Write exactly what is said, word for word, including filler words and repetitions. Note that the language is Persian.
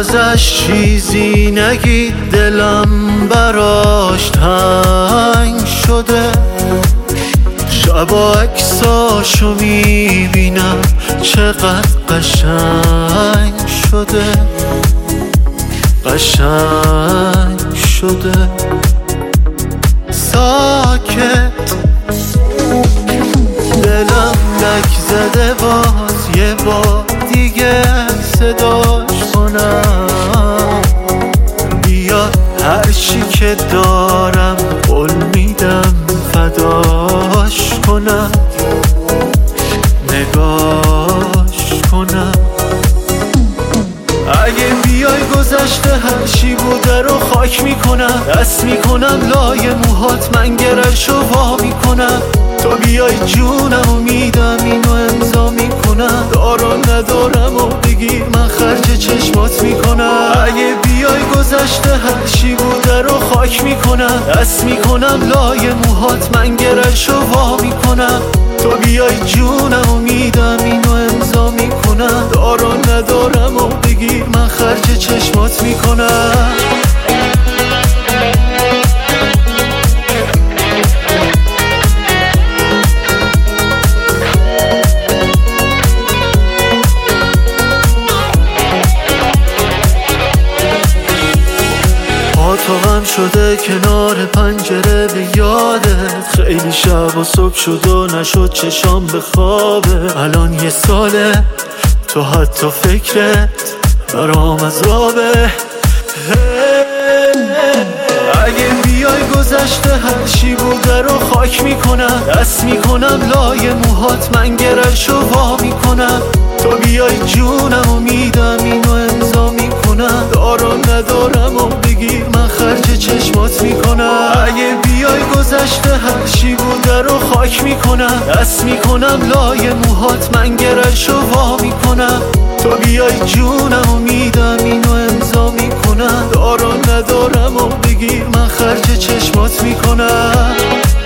ازش چیزی نگید، دلم براش تنگ شده. شبا عکساشو میبینم چقدر قشنگ شده، قشنگ شده. ساکت دلم لک زده، باز یه بار دیگه صداش کنم. بیا هرچی که دارم قول میدم فداش کنم، نگاش کنم. اگه بیای گذشته هرچی بوده رو خاک میکنم، دست میکنم لای موهات من گرشو وا میکنم. تو بیای جونم و میدم اینو امضا میکنم، دارم ندارم و بگیر من خرج چشمات میکنم. اگه بیای گذشته هرچی بوده رو خاک میکنم، دست میکنم لای موهات من گرشو وا میکنم. تو بیای جونم و میدم اینو امضا میکنم، دارم ندارم و بگیر من خرج چشمات میکنم. تو غم شده کنار پنجره به یادت، خیلی شب و صبح شد و نشد چشام به خوابه. الان یه ساله تو حتی فکرت برام عذابه. اگه بیای گذشته هرچی بوده رو خاک میکنم، دست میکنم لای موهات من گرشو وا میکنم. تو بیای جونم و میدم اینو امضا میکنم، دارم ندارم و بگیر من خرج چشمات میکنم. اگه بیای گذشته هرچی بوده رو خاک میکنم، دست میکنم لای موهات من گرشو وا میکنم. تو بیای جونم و میدم اینو امضا میکنم، دارم ندارم و بگیر من خرج چشمات میکنم.